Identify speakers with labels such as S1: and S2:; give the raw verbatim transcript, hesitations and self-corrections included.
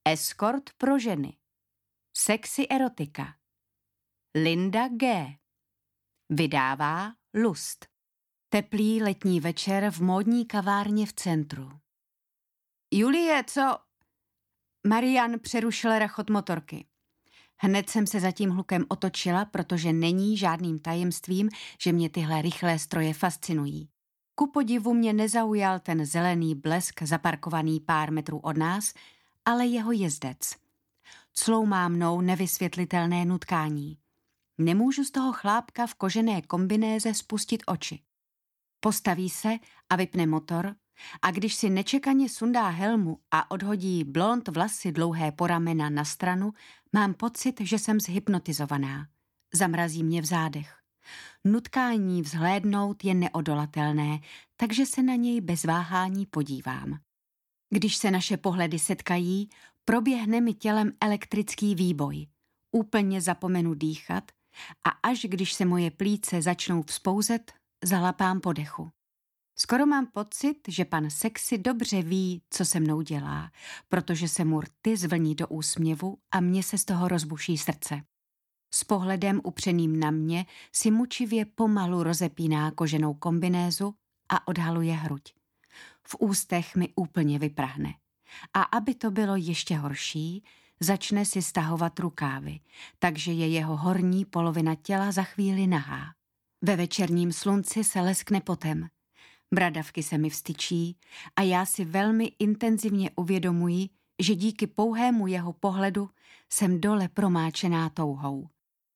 S1: Eskort pro ženy. Sexy erotika. Linda G. Vydává Lust. Teplý letní večer v módní kavárně v centru. Julie, co? Marian přerušil rachot motorky. Hned jsem se za tím hlukem otočila, protože není žádným tajemstvím, že mě tyhle rychlé stroje fascinují. Ku podivu mě nezaujal ten zelený blesk zaparkovaný pár metrů od nás, ale jeho jezdec. Cloumá mnou nevysvětlitelné nutkání. Nemůžu z toho chlápka v kožené kombinéze spustit oči. Postaví se a vypne motor a když si nečekaně sundá helmu a odhodí blond vlasy dlouhé po ramena na stranu, mám pocit, že jsem zhypnotizovaná. Zamrazí mě v zádech. Nutkání vzhlédnout je neodolatelné, takže se na něj bez váhání podívám. Když se naše pohledy setkají, proběhne mi tělem elektrický výboj. Úplně zapomenu dýchat a až když se moje plíce začnou vzpouzet, zalapám po dechu. Skoro mám pocit, že pan Sexy dobře ví, co se mnou dělá, protože se mu rty zvlní do úsměvu a mně se z toho rozbuší srdce. S pohledem upřeným na mě si mučivě pomalu rozepíná koženou kombinézu a odhaluje hruď. V ústech mi úplně vyprahne. A aby to bylo ještě horší, začne si stahovat rukávy, takže je jeho horní polovina těla za chvíli nahá. Ve večerním slunci se leskne potem. Bradavky se mi vstyčí a já si velmi intenzivně uvědomuji, že díky pouhému jeho pohledu jsem dole promáčená touhou.